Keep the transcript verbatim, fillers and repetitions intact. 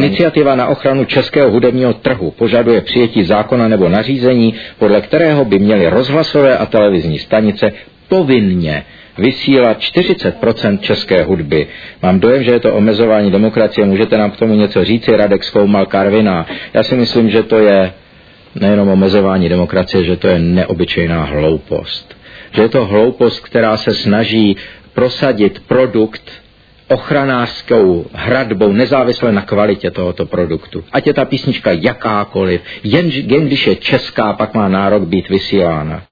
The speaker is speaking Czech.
Iniciativa na ochranu českého hudebního trhu požaduje přijetí zákona nebo nařízení, podle kterého by měly rozhlasové a televizní stanice povinně vysílat čtyřicet procent české hudby. Mám dojem, že je to omezování demokracie. Můžete nám k tomu něco říci? Radek Zkoumal, Karviná. Já si myslím, že to je nejenom omezování demokracie, že to je neobyčejná hloupost. Že je to hloupost, která se snaží prosadit produkt ochranářskou hradbou nezávisle na kvalitě tohoto produktu. Ať je ta písnička jakákoliv, jen, jen když je česká, pak má nárok být vysílána.